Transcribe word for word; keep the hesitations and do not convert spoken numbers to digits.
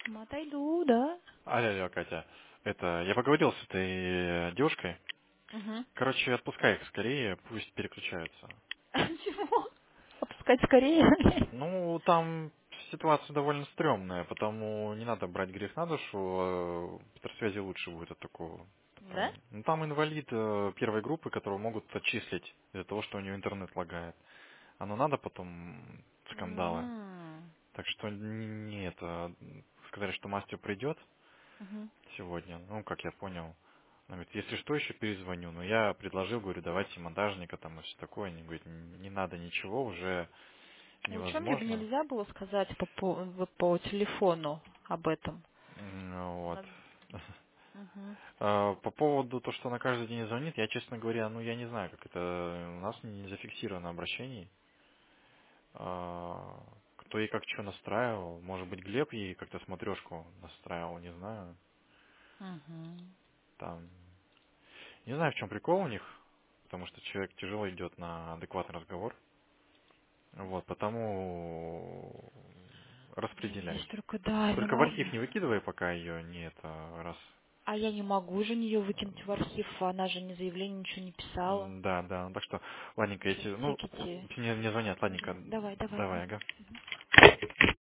Отойду, да. Алло, алло, Катя. Это, я поговорил с этой э, девушкой. Угу. Короче, отпускай их скорее, пусть переключаются. Чего? Опускать скорее. Ну, там ситуация довольно стрёмная, потому не надо брать грех на душу, э, Петросвязи лучше будет от такого. Да? Потому- Ну, там инвалид э, первой группы, которого могут отчислить из-за того, что у него интернет лагает. Оно надо потом скандалы. М. Так что не, не это. Сказали, что мастер придет Мгм. сегодня, ну, как я понял. Она говорит, если что, еще перезвоню. Но я предложил, говорю, давайте монтажника там и все такое. Они говорят, не надо ничего, уже Лучше мне бы невозможно. нельзя было сказать по, по, вот по телефону об этом. М, Вот. Надо- Мгм. А, По поводу того, что она каждый день звонит, я, честно говоря, ну, я не знаю, как это... У нас не зафиксировано обращений. А, Кто ей как что настраивал. Может быть, Глеб ей как-то смотрешку настраивал, не знаю. Мгм. Там... Не знаю, в чем прикол у них, потому что человек тяжело идет на адекватный разговор. Вот, потому Блин, я ж распределяй. только, да, я Только в могу. архив не выкидывай, пока ее не это раз. А я не могу же нее выкинуть в архив, она же ни заявление ничего не писала. М, Да, да. Так что, ладненько, Сейчас если, ну, тикете. мне, мне звонят, ладненько, Мгм. Давай, давай. давай, ага.